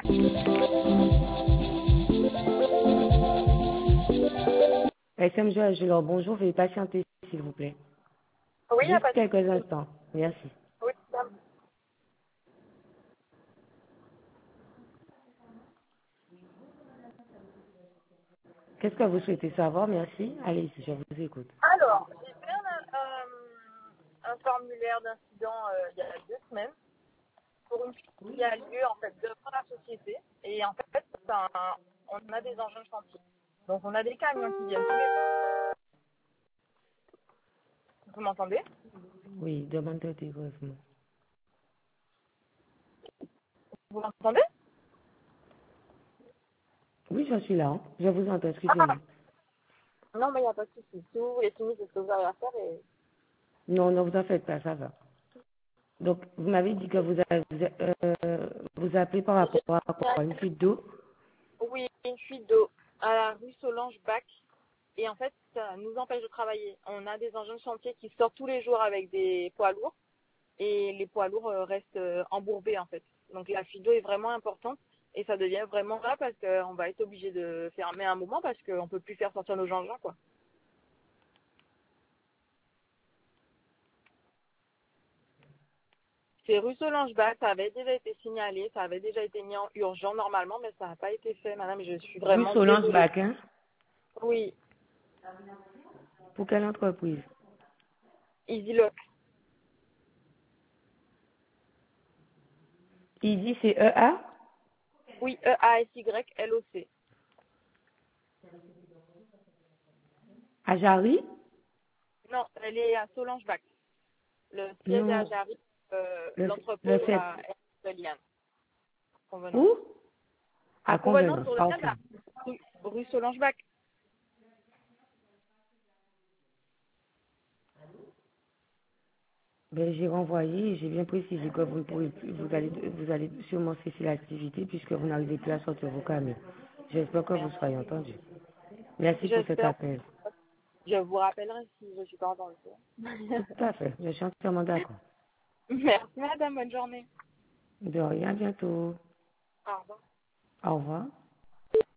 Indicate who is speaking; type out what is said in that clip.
Speaker 1: SM Joël, bonjour, veuillez patienter, s'il vous plaît.
Speaker 2: Oui, il n'y a
Speaker 1: Juste
Speaker 2: pas de
Speaker 1: quelques
Speaker 2: souci.
Speaker 1: instants. Merci.
Speaker 2: Oui,
Speaker 1: Qu'est-ce que vous souhaitez savoir? Merci. Allez-y, je vous écoute.
Speaker 2: alors, j'ai fait un formulaire d'incident il y a 2 semaines pour une chose qui a lieu en fait devant la société. Et en fait, on a des engins de chantier. Donc on a des camions qui viennent tous les jours. Vous m'entendez?
Speaker 1: Oui, demandez au téléphone.
Speaker 2: Vous m'entendez?
Speaker 1: Oui, je suis là. Hein. Je vous entends,
Speaker 2: Ah,
Speaker 1: excusez-moi.
Speaker 2: non, mais il n'y a pas de souci. Si vous voulez finir, c'est ce que vous avez à faire. Et...
Speaker 1: Non, ne vous en faites pas, ça va. Donc, vous m'avez dit que vous appelez par rapport à quoi? Une fuite d'eau?
Speaker 2: Oui, une fuite d'eau à la rue Solange-Bac. Et en fait, ça nous empêche de travailler. On a des engins de chantier qui sortent tous les jours avec des poids lourds. Et les poids lourds restent embourbés, en fait. Donc la fuite d'eau est vraiment importante. Et ça devient vraiment grave parce qu'on va être obligé de fermer un moment parce qu'on ne peut plus faire sortir nos engins, quoi. C'est rue Solange-Bac, ça avait déjà été signalé, ça avait déjà été mis en urgent normalement, mais ça n'a pas été fait, madame. Je suis
Speaker 1: Rue
Speaker 2: vraiment
Speaker 1: Solange
Speaker 2: désolée.
Speaker 1: Bac, hein?
Speaker 2: Oui,
Speaker 1: Pour quelle entreprise?
Speaker 2: EasyLock.
Speaker 1: Easy, c'est EA?
Speaker 2: Oui, EASYLOC.
Speaker 1: À Jarry?
Speaker 2: Non, elle est à Solange-Bac. Le siège est à
Speaker 1: Non.
Speaker 2: Jarry,
Speaker 1: Le
Speaker 2: l'entrepôt est
Speaker 1: 7.
Speaker 2: à Liane. Convenance.
Speaker 1: Où? À
Speaker 2: Convenance
Speaker 1: Convenance,
Speaker 2: sur le
Speaker 1: parfait.
Speaker 2: Canada. Rue Solange-Bac.
Speaker 1: Ben, j'ai renvoyé et j'ai bien précisé que vous ne pourrez plus, vous allez sûrement cesser l'activité puisque vous n'arrivez plus à sortir vos camions. J'espère que vous
Speaker 2: Merci.
Speaker 1: soyez entendu. Merci pour cet
Speaker 2: J'espère.
Speaker 1: appel.
Speaker 2: Je vous rappellerai si je ne suis pas entendue.
Speaker 1: Tout à fait. Je suis entièrement d'accord.
Speaker 2: Merci, madame. Bonne journée.
Speaker 1: De rien, à bientôt.
Speaker 2: Au revoir.
Speaker 1: Au revoir.